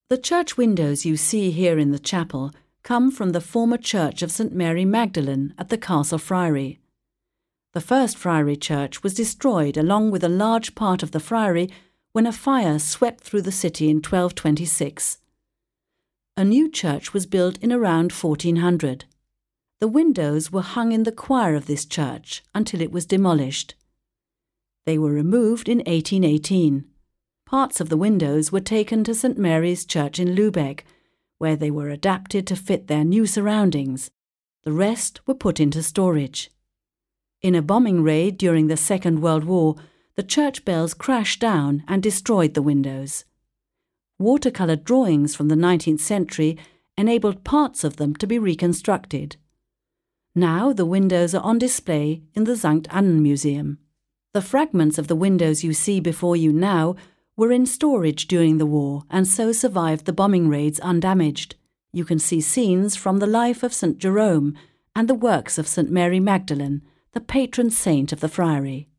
The church windows you see here in the chapel come from the former church of St Mary Magdalene at the Castle Friary. The first friary church was destroyed along with a large part of the friary when a fire swept through the city in 1226. A new church was built in around 1400. The windows were hung in the choir of this church until it was demolished. They were removed in 1818. Parts of the windows were taken to St Mary's Church in Lübeck, where they were adapted to fit their new surroundings. The rest were put into storage. In a bombing raid during the Second World War, the church bells crashed down and destroyed the windows. Watercolour drawings from the 19th century enabled parts of them to be reconstructed. Now the windows are on display in the St. Annen Museum. The fragments of the windows you see before you now were in storage during the war and so survived the bombing raids undamaged. You can see scenes from the life of St. Jerome and the works of St. Mary Magdalene, the patron saint of the friary.